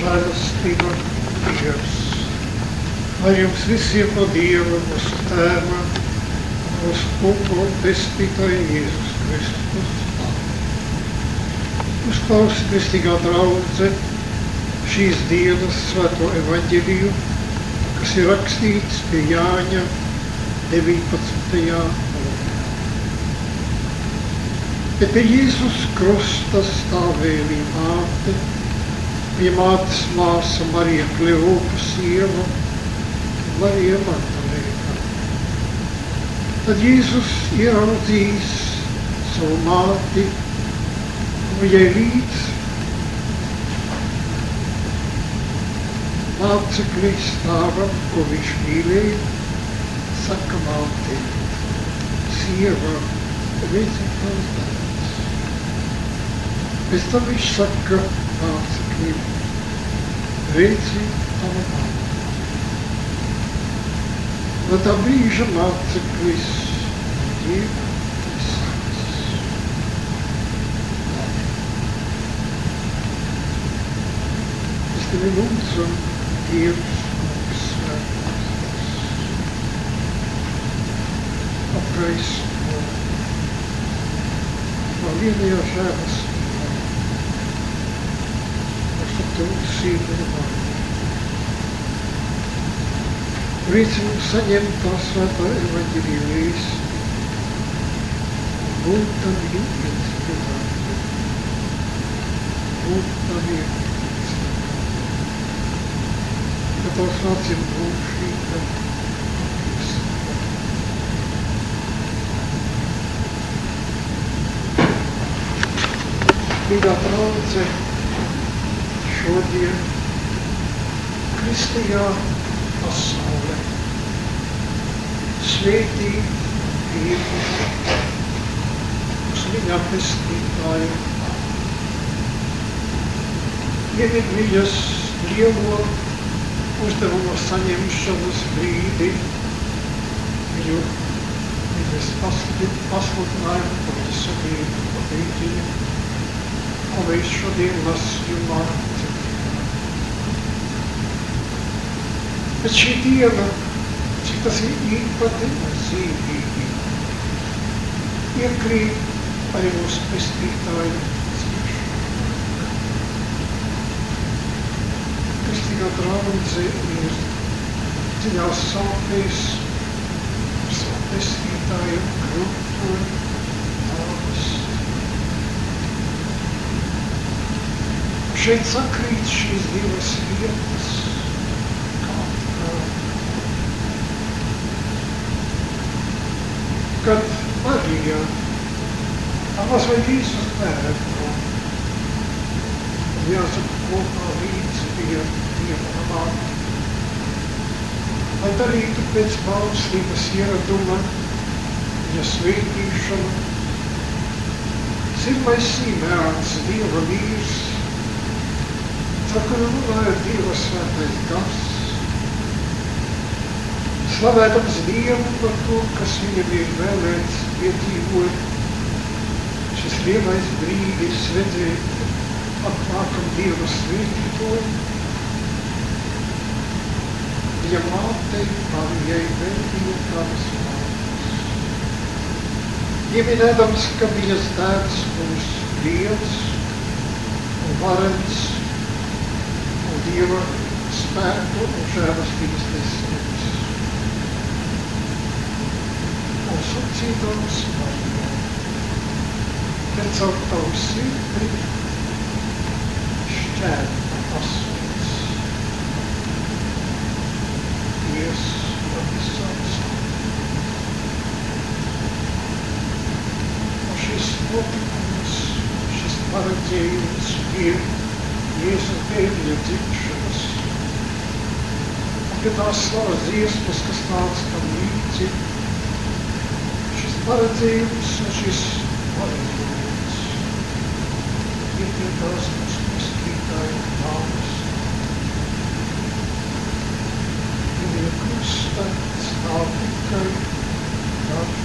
žēlastība Dievs, lai jums visiem no Dieva, mūsu Tēva, mūsu Kunga un Pestītāja Jēzus Kristus. Uzklausi kristīgā draudze šīs dienas svēto evaņģeliju, kas ir rakstīts pie Jāņa 19. nodaļā. Bet pie Jēzus krusta stāvēja viņa māte, viņa mātes māsa Marija Kleopa sieva, Marija Magdalēna. Tad Jēzus ieraudzījis savu māti, viņai līdz mācekļi stāvam, ko viņš mīlēja, saka mātei, sieva, redzi tavs dēls. Pēc tam viņš saka mācekļiem, redzi tava māte. No tā brīža māceklis Dieva sāks. Es tevi lūdzu, Dievs, kungs, svētais, apgaismo no vienajā žēlastībā, ar savu sīkuma vārdu. Līdz mums saņemt tā svētā evaņģelija vēsti, būt tam iedzīvotājiem, būt tam iedzīvotājiem, ka tās nācim mūžīga attīstība. Mīļā draudze, šodien kristīgā pasaule svētī Dievu uz viņa pestītāju. Ieved viņas lielo uzdevuma saņemšanas brīdi, viņas pasludinājumu par visu Dievu pabeigšanu, ko mēs šodien lasījumā dzirdējām. Bet šī diena, cik tas ir īpati un zīmīgi, iekrīt arī mūsu pestītāju ciešanā. Kristīgā draudze ir dziļās sāpēs par savu pestītāju grūto nāvesti. Šeit sakrīt šīs divas vietas, kad Marija, mazliet Jēzus bērnu, un jāsaka kopā līdzi bija Dieva māte, lai darītu pēc bauslības ieraduma, viņa svētīšanu. Sirmais Simēns, Dieva vīrs, saka, runāja Dieva svētais gars, slavēdams Dievu par to, kas viņam ir vēlēts piedzīvot. Šis lielais brīdis redzēt atnākam Dieva svētītoju. Viņa mātei Marijai veltīja tavas vārdus. Pieminēdams, ka viņas tēvs būs liels un varens un Dieva spēku un žēlastības nesības. Un sacīdams Marijai, ka caur tavu sirdi šķērta asins. Dievs par visām sāpēm. Un šis notikums, šis paredzējums ir Jēzus bērņa dzimšanas. Un pie tās slavas dziesmas, kas nāca tam līdzi, šis paredzējums un šis paredzējums ir pie tās mūsu pestītāja nāves. Viņa krusta stāv tikai daži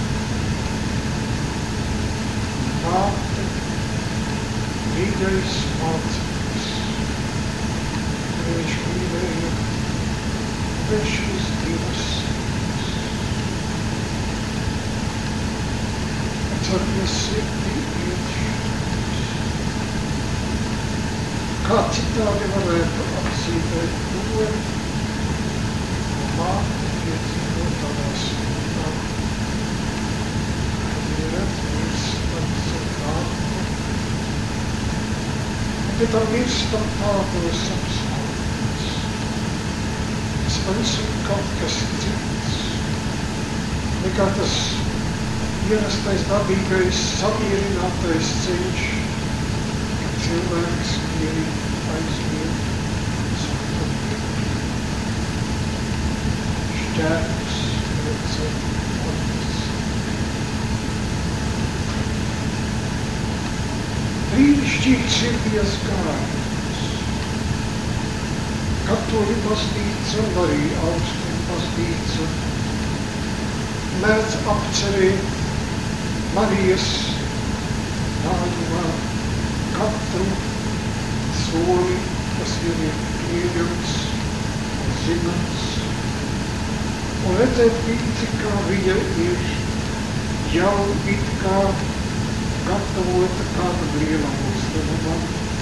māte, mīļais māceklis. šīs divas atcermies sirdī iekšķis. Kā citādi varētu apzīmēt to, ko māte piedzīvo tavā sirdī, kad ir mirstam savu nāku, un pie tam mirstam tādos apstākļos. Tas pavisam kaut kas cits, nekā tas ierastais, dabīgais, samierinātais ceļš, kad cilvēks mierīgi aizliek savu šķērpus redzēt otras. Brīnišķīgs ir Dievs gājums. Katoļu baznīca un arī Austrumu baznīca mēdz apcerēt Marijas gājumā katru soli, kas ir pieļauts un zināms, un redzēt līdzi, kā viņa ir jau it kā gatavota kāda lielam uzdevumam.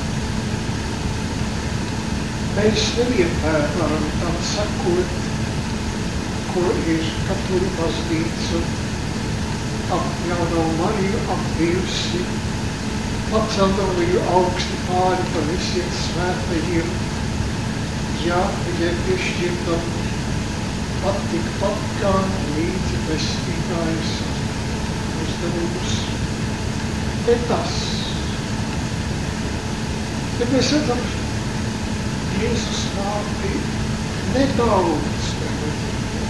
Mēs nevienmēr varam tam sakot, ko ir Katoļu baznīca ap Jauno Mariju apvirsi, paceldam viņu augsti pāri par visiem svētajiem, ja viņai piešķirtam pat tikpat kā līdzi pestītājs uzdevumus. Bet tas, bet mēs redzam Jēzus vārdi nedaudz negodīgi.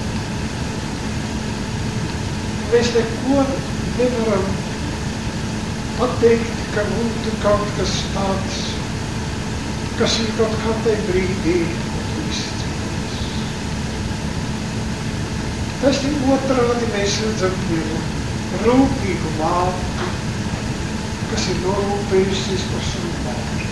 Mēs neko nevaram pateikt, ka būtu kaut kas tāds, kas ir kaut kādai brīdī izcīnās. Tas ir otrādi, mēs redzam Dievu rūpīgu māti, kas ir norūpējusies par savu bērnu,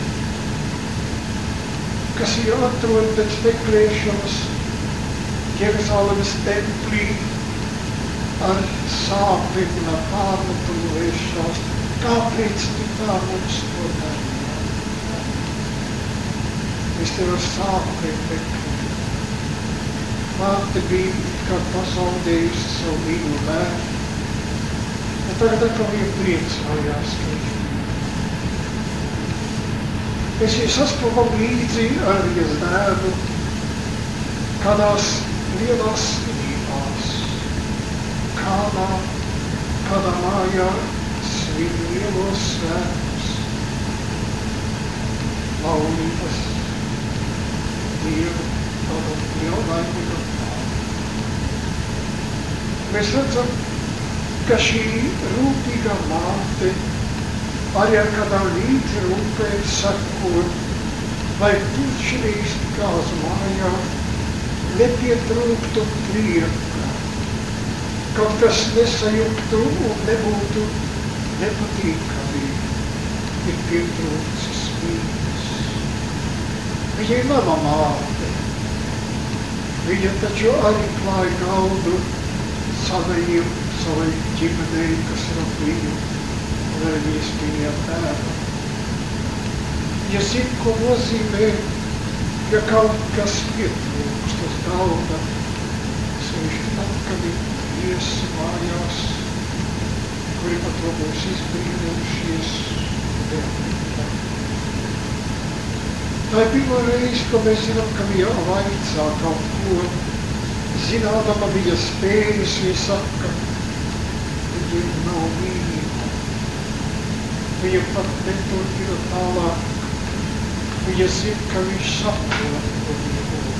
kas ir atrod pēc meklēšanas Jeruzalemes templī, ar sāpēm un ar pārmetumu vēršanās, kāpēc tu tā mums to darījāt? Es tev ar sāpēm meklēju. Māte bija kā pazaudējusi savu mīlu bērnu, un tagad atkal viņa priecājās, ka viņš bija. Mēs viņu sastopam līdzi ar viņas dēlu kādās lielās svinībās. Kādā mājā svin lielos svētkus, laulības, Dievu, tādu lielvainīgu māti. Mēs redzam, ka šī rūpīgā māte arī ar kādām līdzi rūpēm sakot, vai tur šīs kāzu mājā nepietrūktu prieka, kaut kas nesajuktu un nebūtu nepatīkami, ir pietrūcis mīļas. Viņa ir laba māte. Viņa taču arī klāja galdu savai ģimenei, kas ir ap viņu, un arī viņas mīļā tēva. Viņa zina, ko nozīmē, ja kaut kas pietrūkst uz galda, sevišķi tad, kad ir viesi mājās, kuri pat varbūt izbrīnījušies dēļ. Tā ir pirmā reize, ko mēs zinām, ka viņa vaicā kaut ko, zinādama viņa spējas, viņa saka, viņa nav mīlība. Viņa pat neturpina tālāk. Viņa zina, ka viņš saprot, ko viņa domā.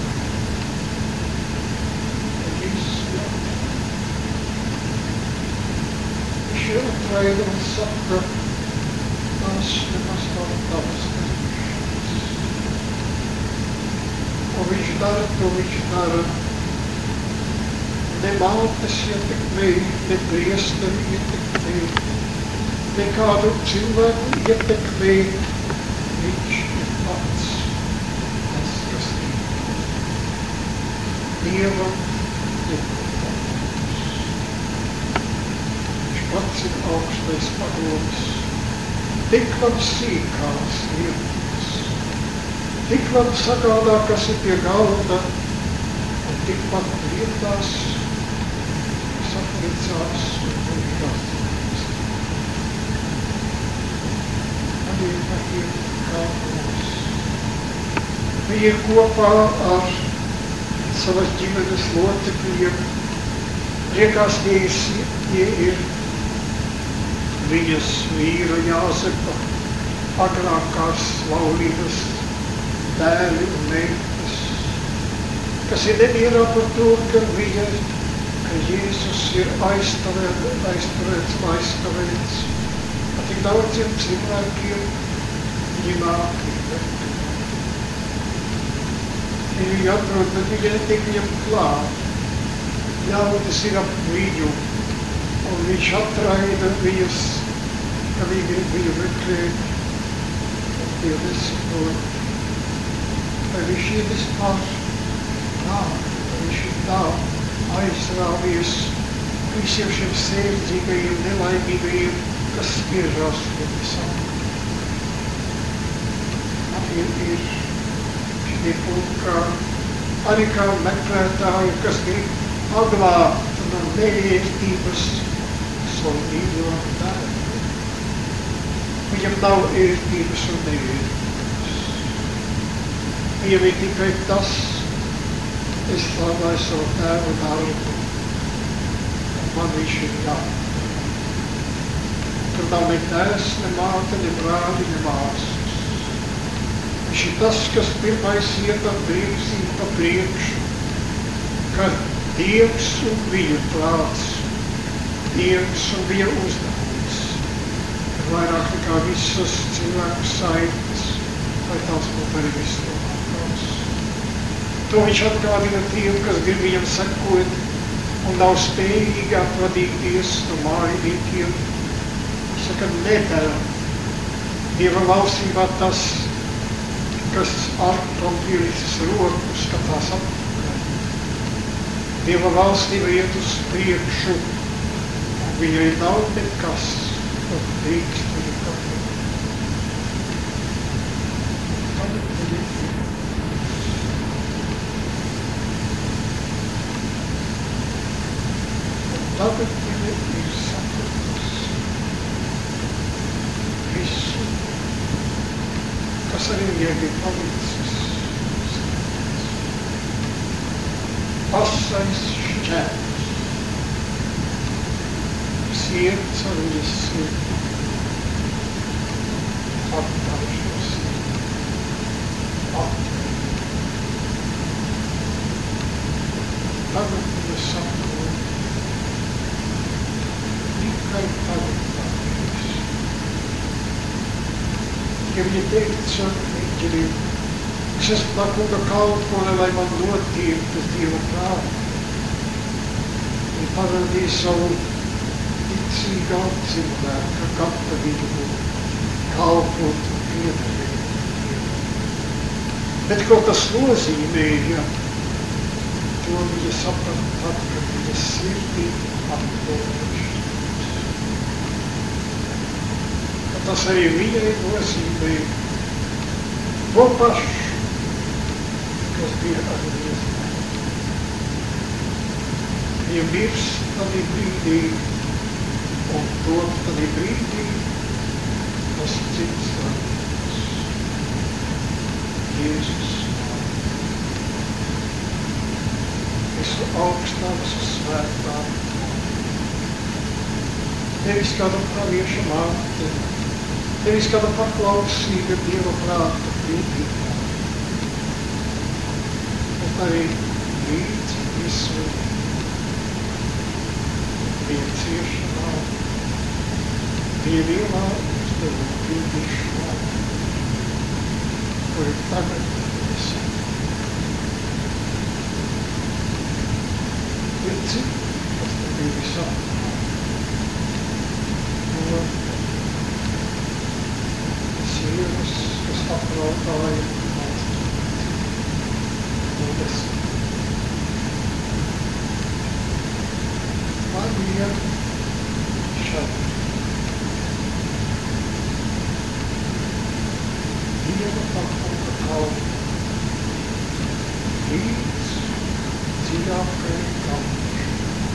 Viņš ir atraida un saka, tās nemaz nav tavas darīšanas. Un viņš dara to, viņš dara ne mātes ietekmēji, ne priesteri ietekmēji, ne kādu cilvēku ietekmēji. Viņš ir pats tas, kas ir. Dievam nepatīk. Viņš pats ir augstais padoms, tik labi sīkās lietas, tik labi sagādā, kas ir pie galda, un tikpat lietās saplicās un jāsaplicās. Arī ir kā mums. Viņi ir kopā ar savas ģimenes locekļiem. Liekas, tie ir viņas vīra Jāzepa agrākās laulības dēli un meitas, kas ir nemierā par to, ka Jēzus ir aizturēts. Ar tik daudziem cilvēkiem viņi nāk ir jāatrod, bet viņi netik viņam klāt. Ļaudis ir ap viņu, un viņš atraida viņus, ka viņi grib viņu meklēt, un tie nesaprot. Vai viņš ir vispār nāk, vai viņš ir tā aizrāvies visiem šiem sērdzīgajiem, nelaimīgajiem, kas spiežās viņam visam. Ir arī kā meklētāji, kas grib atglābt no nevērtības savu mīļo dēlu. Viņam nav ērtības un nevērtības. Viņam ir tikai tas, es slāvēju savu tēvu darbu, un man viņš ir jāatbalsta. Tur nav ne tēvs, ne māte, ne brāļi, ne māsas. Viņš ir tas, kas pirmais iet ar priekšību pa priekšu, ka Dievs un viņa prāts, Dievs un viņa uzdevums ir vairāk nekā visas cilvēku saites, vai tās būtu arī vislabākās. To viņš atgādina tiem, kas grib viņam sekot un nav spējīgi atvadīties no mājiniekiem. Saka, nedara. Dieva valstībā tas, kas arkam pielicis roku, skatās atpakaļ. Dieva valstība iet uz priekšu, un viņai nav nekas, kas drīkst viņu kāpēt. Tagad viņa ir sapratusi visu, kas arī viņai bija palicis. Asais šķērs, sirds ar viņas sirdi, attāļšos, atvērt. Tagad viņa saprot, tikai tagad tāpēc. Ja viņa teica, viņa es esmu tā kunga kalpone, lai man dod tas Dieva prātu. Viņa parādīja savu ticīgu cilvēku, ka katra viņu kalpot un piederēt. Bet ko tas nozīmēja, to viņa saprata tad, kad viņa sirdī atvērt. Ka tas arī viņai nozīmēja to pašu, kas bija ar Jēzu. Viņa mirst tādā brīdī, un to tādā brīdī tas cits vārds. Jēzus. Visu augstā, visu svētā. Nevis kāda pravieša māte, nevis kāda paklausīga Dieva prāta brīdība. Arī līdz visu viņa ciešanā, viņa lielā uzdevuma pildīšanā, kur ir tagad visam. Ir citi, kas te bija visam. No sievas, kas apraudāja līdz dziļākai gamtai,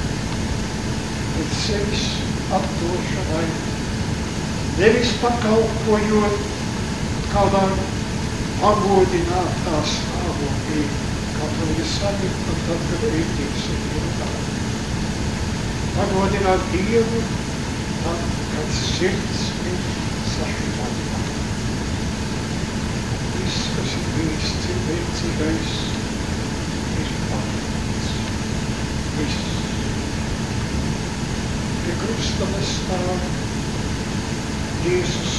līdz sevis atdošanai, nevis pakalpojot kādām pagodinātā stāvoklī, kā to ir saņemta tad, kad rītības ir ierodāta. Pagodināt Dievu tad, kad sirds ir sašķelta. Viss, kas ir bijis cilvēcīgais, ir pagodināts. Viss. Pie krusta mēs stāvam. Jēzus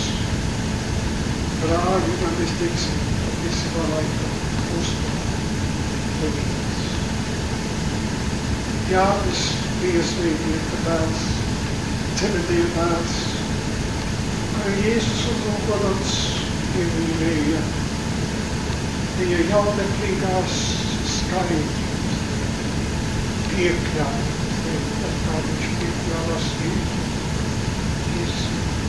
rāģina, mēs teiksim, visā laikā krustu devītas. Jānis bija svētīta bērns, Cebedēja bērns, kā Jēzus uzlūkodams iemīlēja viņa jauneklīgās skaidrības, piekļāvības, kā viņš piekļāvās Jēzus.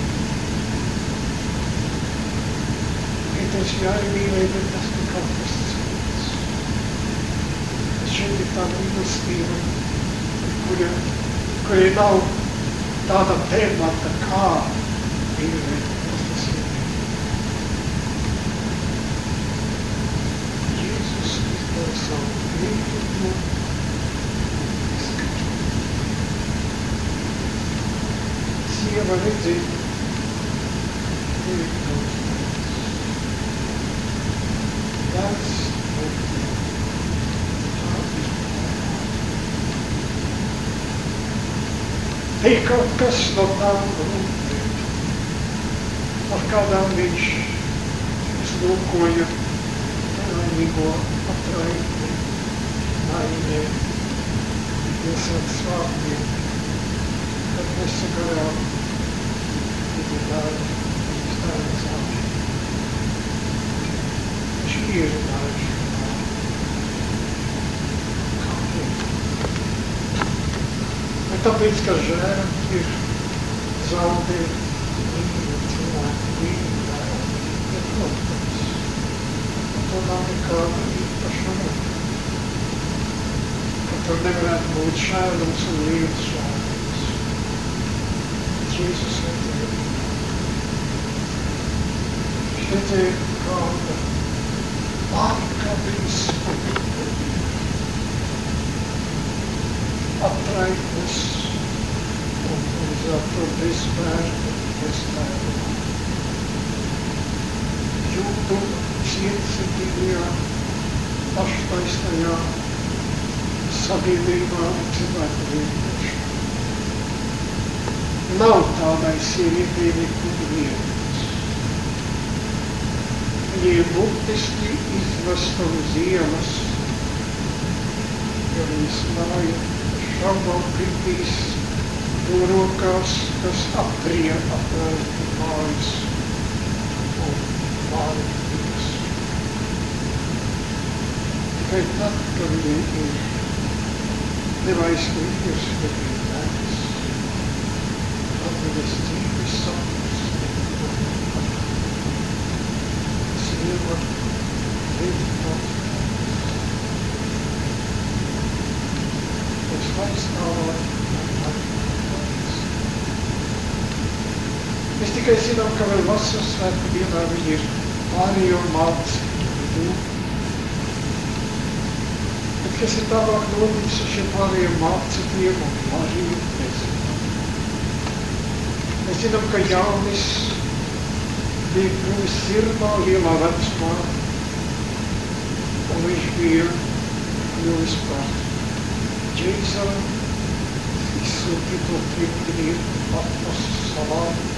Pēters jāiemīlēja, bet tas ir kaut kas cits. Šeit ir tā mīlestība, kuri nav tāda temata kā mīlēt, tas ir. Jēzus izdara savu mīlību, sieva redzēt, ir daudz tāds. Ir kaut kas no tām rūpēm, ar kādām viņš slūkoja laimīgo atraitni, laimē, iesākt svātiem, kad mēs sagarām viņa dārgi, viņas dārgas āži. Viņš ierunājuši. Tāpēc, ka žēl ir zaudēt mīlu cilvēku, mīlu dēlu, ir protams. To nav nekāda īpaša lieta. Ka tur nevarētu būt šēlums un liels šēlums. Jēzus redzēja. Viņš redzēja kāda ārkārtības atraitnes un uz to bezspēku, bezspēku. Jūtu cietsirdīgajā, paštaisnajā sabiedrībā un cilvēku vienkārši. Nav tādai sievietei nekur vietas. Viņa ir burtiski izvesta uz ielas, jo viņas māja šaubām kritīs to rokās, kas aprija apmēram mājas un mājās. Tikai tad, kad viņi ir nevaisnīgas vedītājs, tad viņas dzīves sapnis sieva vedītājs. Mēs tikai zinām, ka vēl vasaras svētku dienā viņi ir pārējo mācību. Bet kas ir tālāk noticis ar šiem pārējiem mācītiem un Mariju, mēs zinām. Mēs zinām, ka Jānis bija kļuvis sirmā lielā vecumā, un viņš bija kļuvis par Jēzum izsūtīto piekdinieku Patmos salā.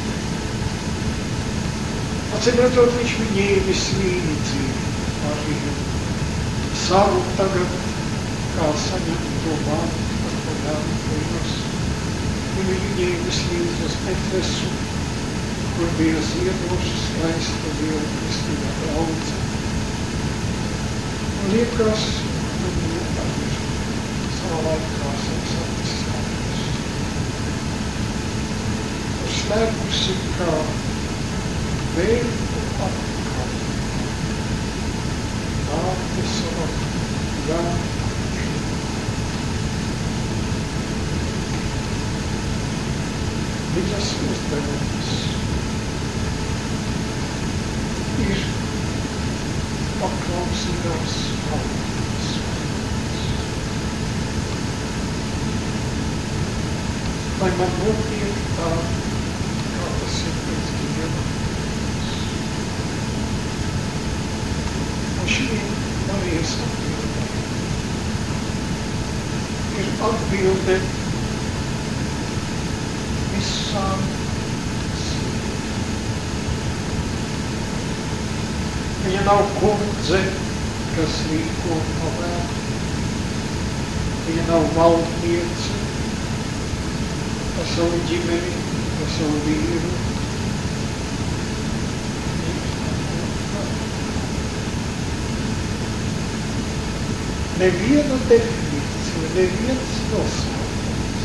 Atcīmredzot, viņš ņēmis līdzību Mariju, savu tagad, kā saņemto māti, par ko jānopīnos. Viņu ņēmis līdz uz Efesu, kur bija ziedoša skaista Dieva kristīgā draudze. Un liekas, viņu arī savā laikā sapnis skaidrs. Uz slēpusi kā vēl un atkal. Nākti savā Jā. Viņas uzdevums ir paklausīgās kalpošanas. Lai man notiek tā, kā tas ir pēc Dieva. Un šī Marijas atbilde ir atbilde visām sīkām. Viņa nav kundze, kas rīko pavēl. Viņa nav valdniece par savu ģimeni, par savu vīru. Neviena definīcija, neviens nosaukums,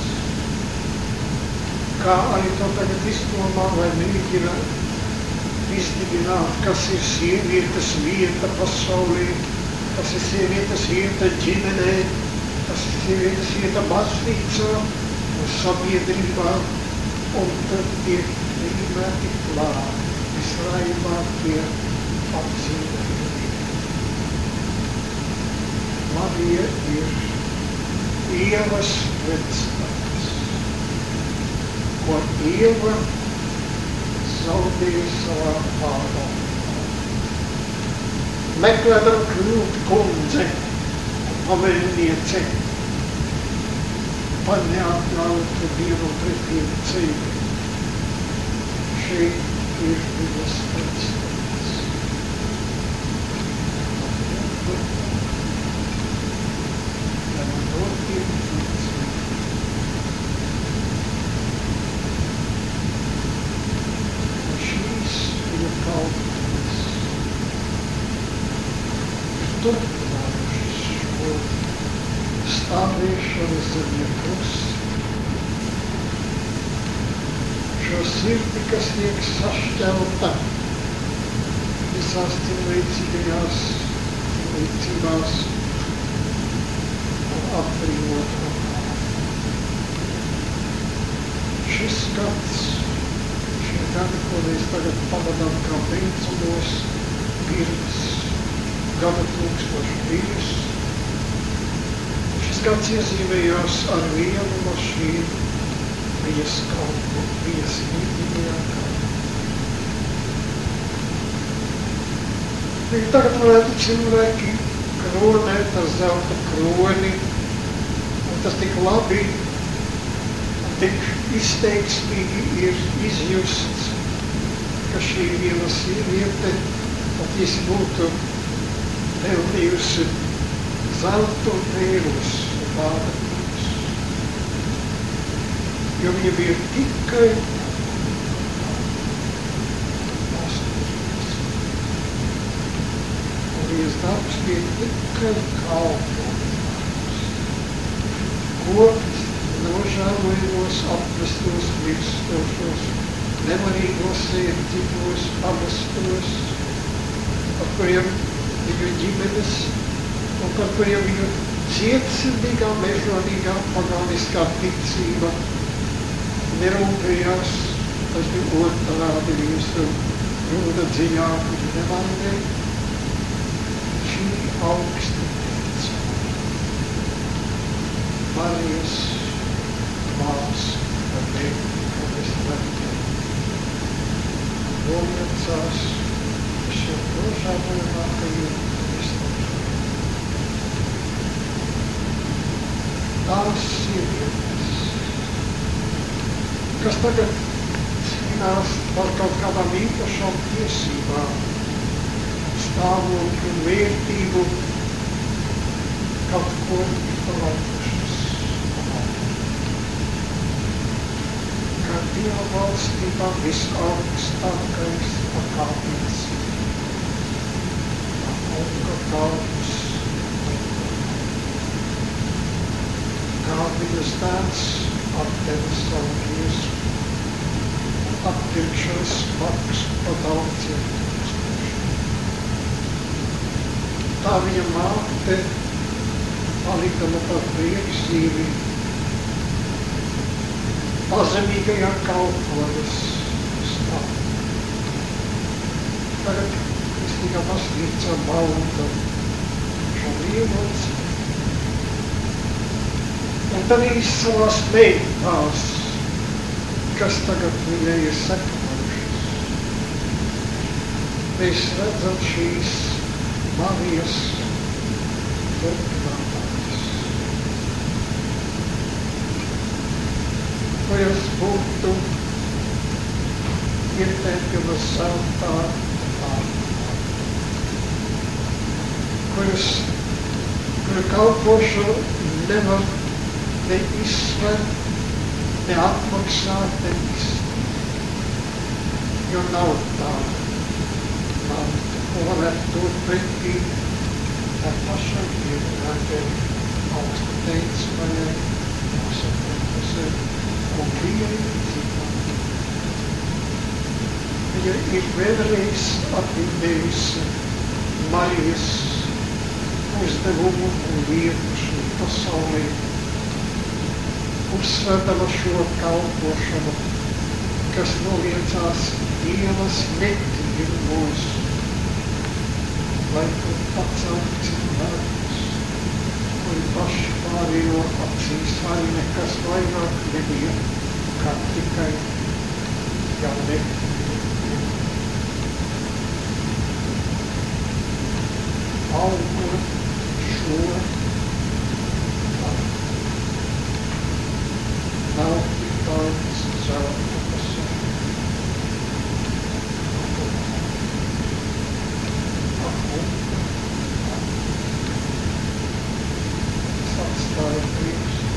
kā arī to tagad izdomā vai mēģina izdibināt, kas ir sievietes vieta pasaulē, kas ir sievietes vieta ģimenē, kas ir sievietes vieta baznīcā un sabiedrībā, un tad tiek rīmēti klāti, visraibākie apzīmējumi. Marija ir Ievas vectēvs, ko Ieva zaudēja savā pārā. Meklēdam kļūt kundze, pavēlniece, paņēmtu Dievu pretiem ceļu. Šeit ir viņas vectēvs. Turpinājuši šo stāvēšanu zem krusta, šo sirdi, kas tiek sašķelta visās cilvēcīgajās līdzībās un atbrīvot. Šis gads, šie gadi, ko mēs tagad pavadām kā beidzamos pirms gada 1000. Šis gads iezīmējās ar vienu no šīm viņas kalpu, viņas mīļajā kalpu. Tagad varētu cilvēki kronēt ar zelta kroni, un tas tik labi un tik izteiksmīgi ir izjusts, ka šī viena sieviete patiesi būtu pelnījusi zelta un pērles un bādaņus, jo viņa bija tikai pastāvības. Un viņas darbs bija tikai kalpotājs, kopt nožēlojumos, apmestos, mirstošos, nevarīgos sēdzīgos, pamestos, par kuriem viņu ģimenes un par kuriem viņu cietsirdīgā, mežonīgā, pagāniskā ticība nerūpējās, tas bija otrādi visu rūda dziļā, viņa nevainēja. Šī augsta ticība, Marijas klās par bēgļu, kā mēs redzam, noliecās šiem nožēlojamākajiem iztaušiem. Tās sievietes, kas tagad cīnās par kaut kādām īpašām tiesībām, stāvokļu un vērtību, kaut ko ir palaukušas. Kā Dieva valstībā visaugstākais pakāpiens. Kunga kalps, kā viņas dēls atdeva savu Jēzu, atpirkšanas maksu par daudziem. Tā viņa māte palikdama par prieks dzīvi, pazemīgajā kalpojas stāv. Tagad kristīgā baznīca bauda šo vienots. Un tad ir savās meitās, kas tagad viņai ir sekojušas. Mēs redzam šīs Marijas turpinātājs. Vai es būtu ietēpjama zeltā vārdā, kura kalpošanu nevar ne izsvērt, ne atmaksāt, ne izsvērt. Jo nav tāda manta, ko varētu dot pretī tā pašai iedrākai, augsta teicmaņai, nosapratnesē, un pieeja. Viņa ir vēlreiz atbildējusi Marijas uzdevumu un vietu šī pasaulē, uzsverdama šo kalpošanu, kas noliecās Dievas netīrumos, lai tur pacelt cilvēkus, kuri paši pārējo acīs arī nekas vairāk nebija, kā tikai jau netīrumi. Augot šo darbu. Nav tik daudz zelta pasaulē. Es atstāju priekšu,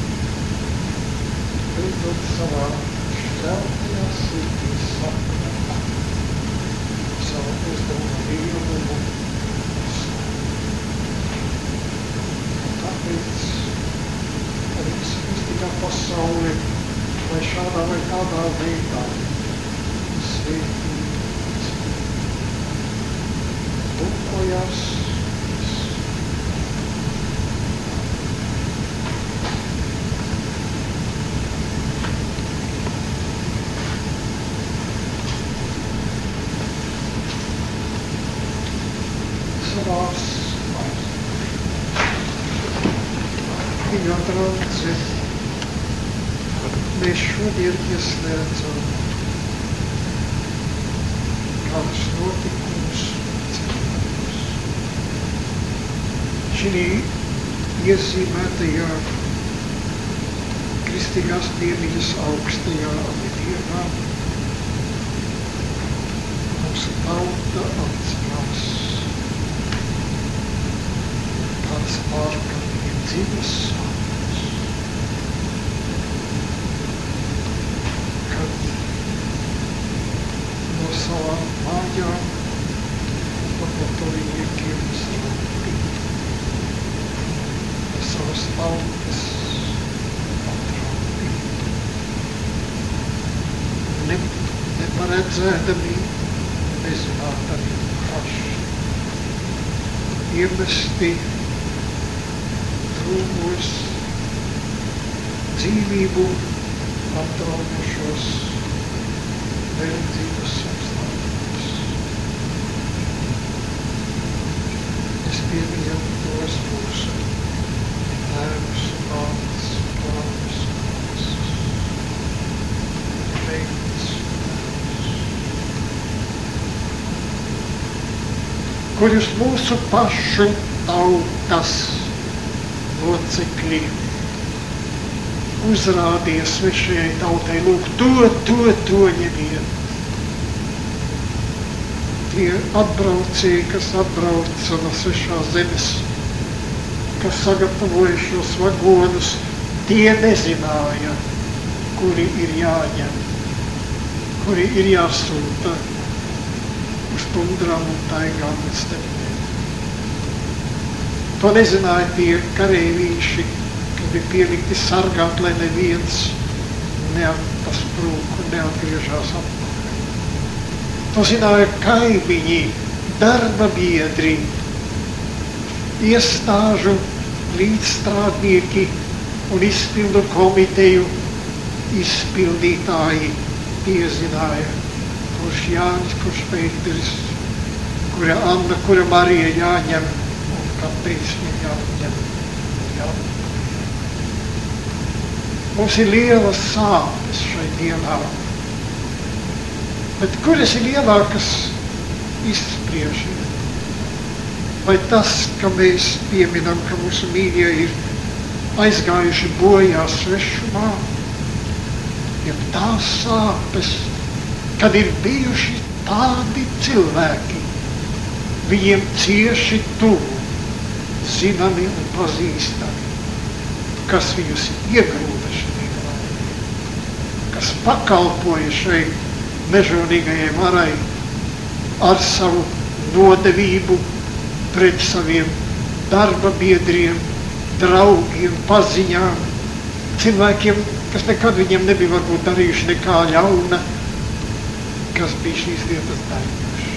beidzot savā šķeltajā sirdī saprast savu uzdevumu lielumu. Tāpēc arī kristīgā pasaule, lai šādā vai tādā veidā svētīt, lūkojās savās viņa draudzē. Mēs šodien ieslēdzam kādus notikumus cilvēkus. Šī iezīmētajā kristīgās piemiņas augstajā dienā mūsu tauta atcerās kādas ārkārtīgi dzīves sāpes, kad no savām mājām laboratoriekiem strūpīgi no savas tautas atraupīgi. Neparedzēdami, nezinādami paši iemesti trūmos dzīvību apdraudošos verdzības apstākļos. Es pieminam tos mūsu tēvus, mātes, plānus, māsas, veids, kurus mūsu pašu tautas locekļi uzrādīja svešajai tautai, lūk, to ņemiet. Tie atbraucēji, kas atbrauca no svešās zemes, kas sagatavoja šos vagonus, tie nezināja, kuri ir jāņem, kuri ir jāsūta uz tundrām un taigām un stepēm. To nezināja tie kareivīši, kas bija pielikti sargāt, lai neviens neatpasprūk un neatgriežās atpakaļ. To zināja kaimiņi, darba biedri, iestāžu līdzstrādnieki un izpildu komiteju izpildītāji iezināja, kurš Jānis, kurš Pēteris, kura Anna, kura Marija jāņem un kāpēc viņa jāņem. Mums ir lielas sāpes šai dienā, bet kuras ir lielākas izsprieži? Vai tas, ka mēs pieminam, ka mūsu mīļie ir aizgājuši bojā svešumā, ja tās sāpes, kad ir bijuši tādi cilvēki, viņiem cieši tuvu, zinami un pazīstami, kas viņus iegrūda šajā, kas pakalpoja šai mežonīgajai varai ar savu nodevību pret saviem darba biedriem, draugiem, paziņām, cilvēkiem, kas nekad viņiem nebija varbūt darījuši nekā ļauna, kas bija šīs lietas darījuši.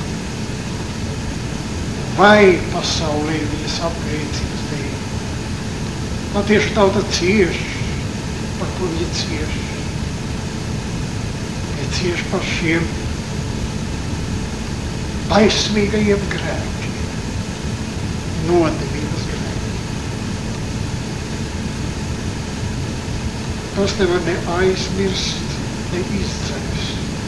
Vai pasaulē viņas apliecības dēļ? Latviešu tauta cieš, par ko viņa cieš. Viņa cieš par šiem baismīgajiem grēkiem, nodevības grēkiem. Tas nevar ne aizmirst, ne izdzēst.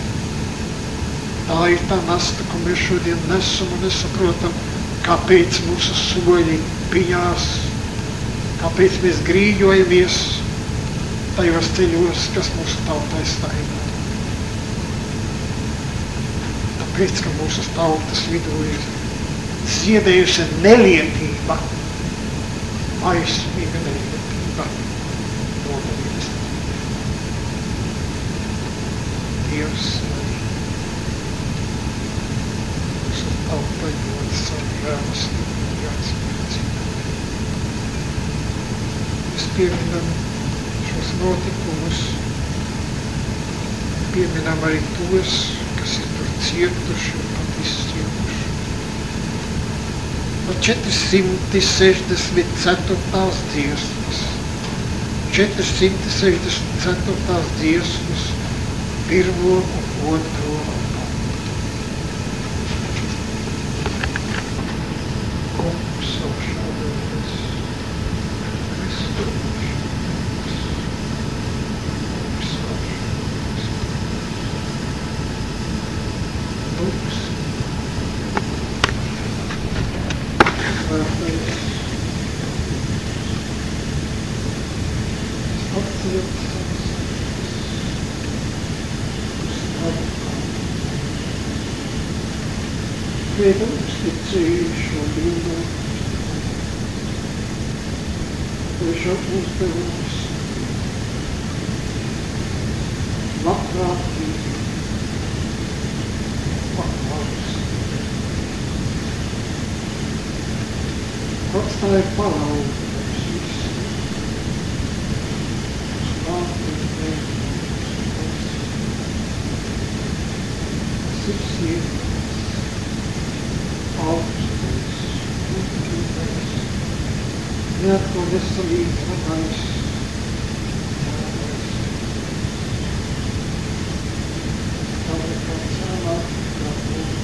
Tā ir tā nasta, ko mēs šodien nesam un nesaprotam, kāpēc mūsu soļi piņās, kāpēc mēs grīļojamies tajos ceļos, kas mūsu tautai staigā. Tāpēc, ka mūsu tautas vidū ir ziedējusi nelietība, aizsmīga nelietība, nodevības. Dievs mūsu tautai dod savu žēlastību un jāatspēcību. Mēs pieminam šos notikumus, pieminam arī tos, kas ir tur cietuši un pat izcietuši. No 464. dziesmas, 464. dziesmas, 1. un 2. Jēdam uzticēju šo brīvo, šo uzdevumus, labprātīgi, paklausīgi. Atstāja palaudu mums visiem, uz nākotnēm, tas ir sievietes. Augstais, mūžīgais, neatko nesalīdzinājis, tā nekā cēlā, kā mūžu.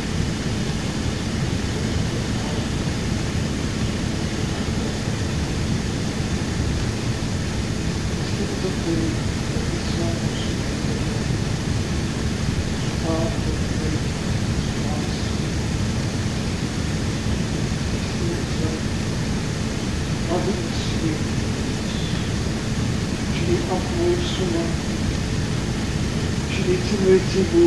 Es tiku tevi, ka visām mūsu spārtu, czyli apmulsuma, czyli cilvēcīgo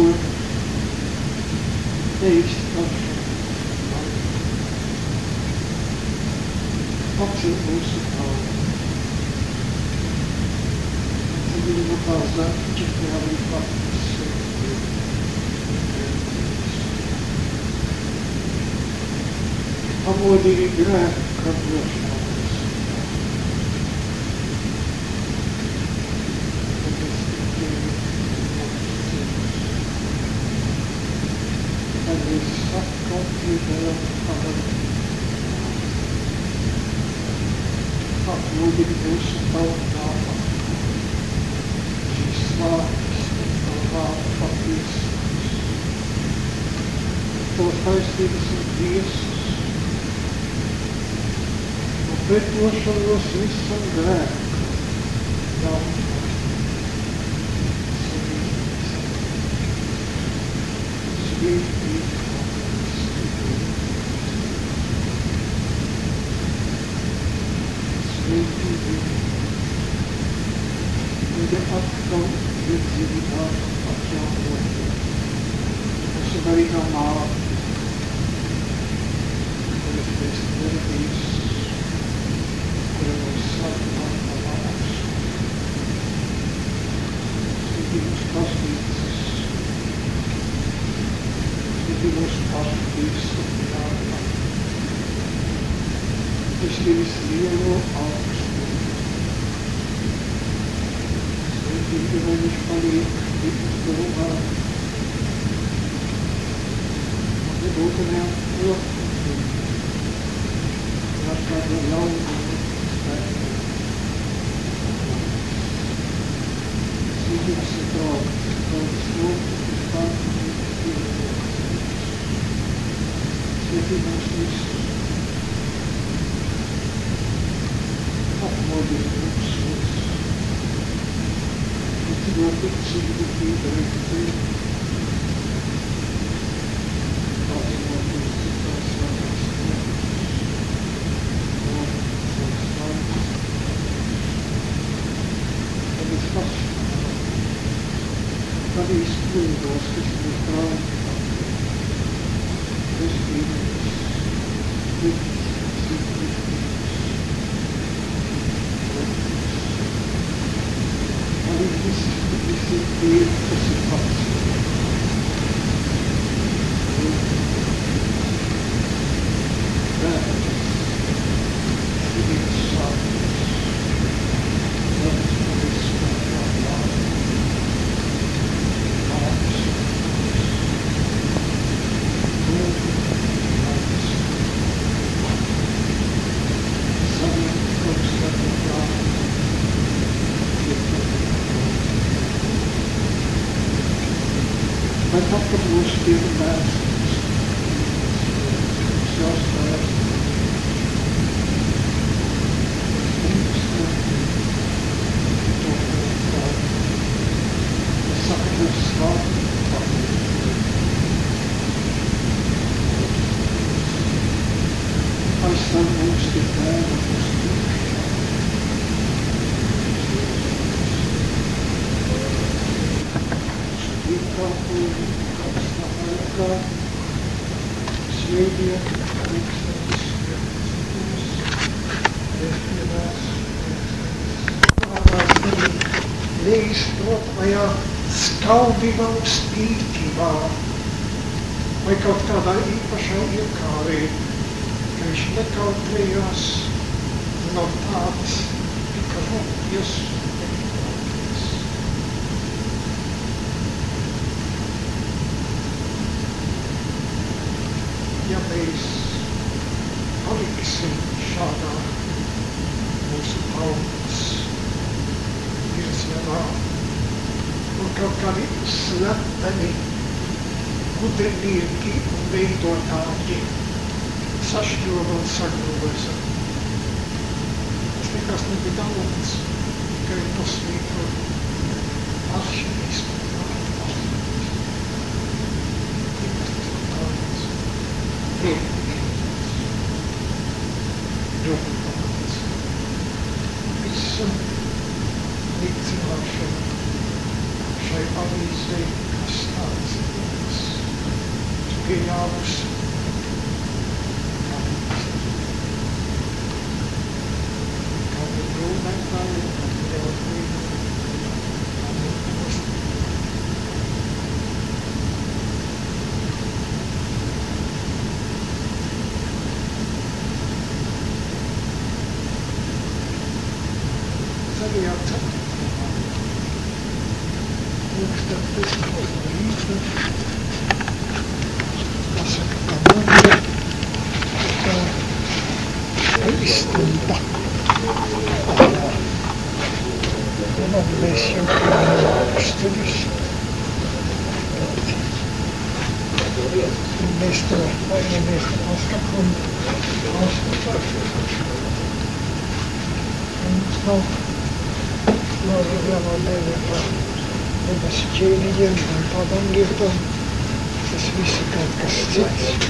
neizskašanu. Atcīm mūsu tautu. Tad viņi nokāzā, ka arī faktis pamodīgi grēku, kad došanās. будет больше толкава. Числа стала подписывать. Толкаясь вес. Предпочел свистом грех. Где открыл визита отчего Сибири мало Skaldivaustiitiva, vai kaut kādā īpašā iekārē, ka viņš nekautrējās no tādas tika rūpjas nekautrēs. Ja mēs paliksim šādā mūsu tautas virzienā, un kaut kādi slepeni gudrinieki un veidotāji sašķoba un sagroza. Tas nekas nebija daudz, tikai nosvītro atšķirīsmu. Nekas tas nav daudz. Ļoti daudz. Visu līdzināšanu šai avīzei, kas tāds ir, pieļāvusi kādu brūmētāju, kādu relatīvu, kādu postu. Zaļajā ceturtajā Lūkstāt Kristus brīdī, kā saka, tā mūža, tā īstenība. Ona bile siempre studios. Meestal afgekund afgepakt. En nog ik dat is Jelly en Padang gitu. Sesuai kasih.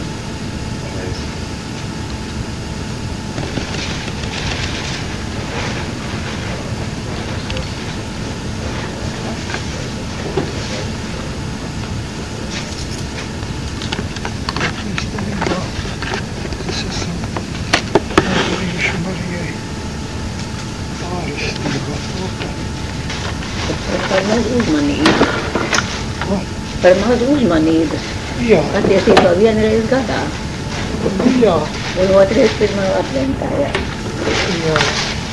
Par maz uzmanības. Jā. Patiesībā vienreiz gadā. Jā. Un otrais pirmā adventā, jā. Jā.